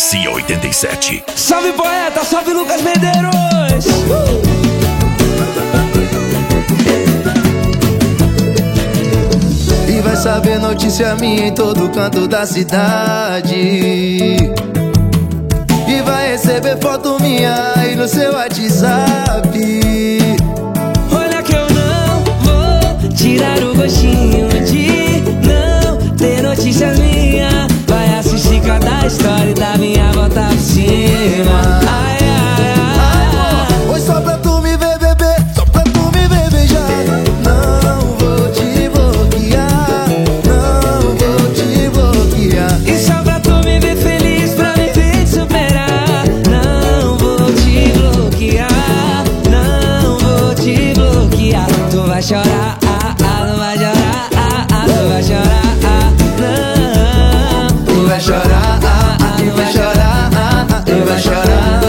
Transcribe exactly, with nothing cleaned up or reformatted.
Garcia oitenta e sete. Salve poeta, salve Lucas Medeiros. E vai saber notícia minha em todo canto da cidade. E vai receber foto minha aí no seu WhatsApp. Olha que eu não vou tirar o gostinho de não ter notícia minha. Vai assistir cada história da minha volta por cima. Ai, ai, ai, ai. Oi, só pra tu me ver beber, só pra tu me ver beijar. Não vou te bloquear, não vou te bloquear. E só pra tu me ver feliz, pra me ver te superar. Não vou te bloquear, não vou te bloquear. Tu vai chorar, ah, ah, não vai chorar, ah, ah, tu vai chorar, ah, não. Tu vai chorar, ah, ah, tu vai chorar, ah, ah, tu vai chorar.